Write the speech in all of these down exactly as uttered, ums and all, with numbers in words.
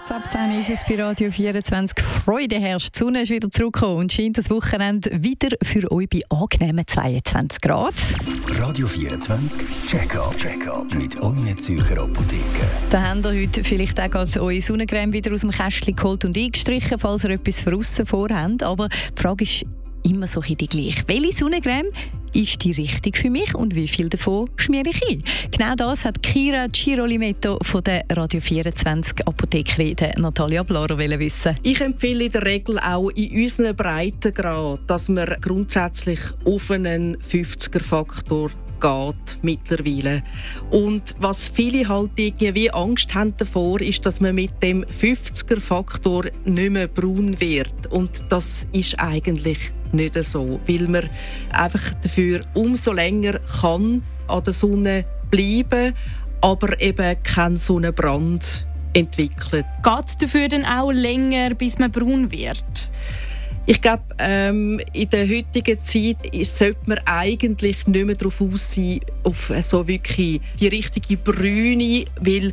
Kurz ab zehn ist es bei Radio vierundzwanzig. Freude herrscht, die Sonne ist wieder zurückgekommen und scheint das Wochenende wieder für euch bei angenehmen zweiundzwanzig Grad. Radio vierundzwanzig Check-up Check mit euren Zürcher Apotheken. Da habt ihr heute vielleicht auch gerade eure Sonnencreme wieder aus dem Kästchen geholt und eingestrichen, falls ihr etwas von aussen vorhabt. Aber die Frage ist immer so ein bisschen die gleiche. Welche Sonnencreme ist die richtig für mich und wie viel davon schmiere ich ein? Genau das hat Kira Girolimetto von der Radio vierundzwanzig Apothekerin Natalia Blaro wissen. Ich empfehle in der Regel auch in unseren Breitengrad, dass man grundsätzlich auf einen fünfziger-Faktor geht mittlerweile. Und was viele halt irgendwie Angst haben davor, ist, dass man mit dem fünfziger-Faktor nicht mehr braun wird. Und das ist eigentlich nicht so, weil man einfach dafür umso länger kann an der Sonne bleiben, aber eben keinen Sonnenbrand entwickelt. Geht es dafür dann auch länger, bis man braun wird? Ich glaube, ähm, in der heutigen Zeit sollte man eigentlich nicht mehr darauf aus sein, auf so wirklich die richtige Brüne, weil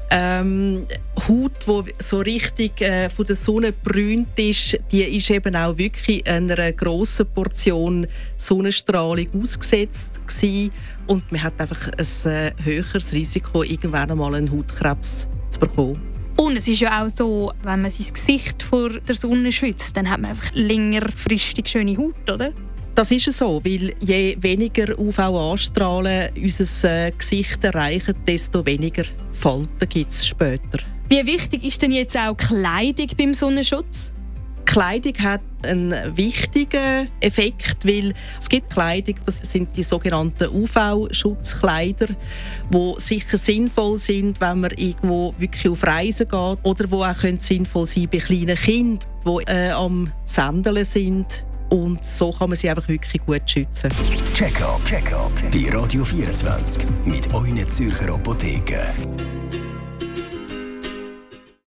ähm, Haut, die so richtig äh, von der Sonne brünt ist, die ist eben auch wirklich einer grossen Portion Sonnenstrahlung ausgesetzt gewesen. Und man hat einfach ein äh, höheres Risiko, irgendwann einmal einen Hautkrebs zu bekommen. Und es ist ja auch so, wenn man sein Gesicht vor der Sonne schützt, dann hat man einfach längerfristig schöne Haut, oder? Das ist so, weil je weniger U V-Anstrahlen unser äh, Gesicht erreichen, desto weniger Falten gibt es später. Wie wichtig ist denn jetzt auch Kleidung beim Sonnenschutz? Kleidung hat einen wichtigen Effekt, weil es gibt Kleidung, das sind die sogenannten U V-Schutzkleider, die sicher sinnvoll sind, wenn man irgendwo wirklich auf Reisen geht oder wo auch sinnvoll sein bei kleinen Kindern, die äh, am Sändeln sind. Und so kann man sie einfach wirklich gut schützen. Check-up Check bei Radio vierundzwanzig mit euren Zürcher Apotheken.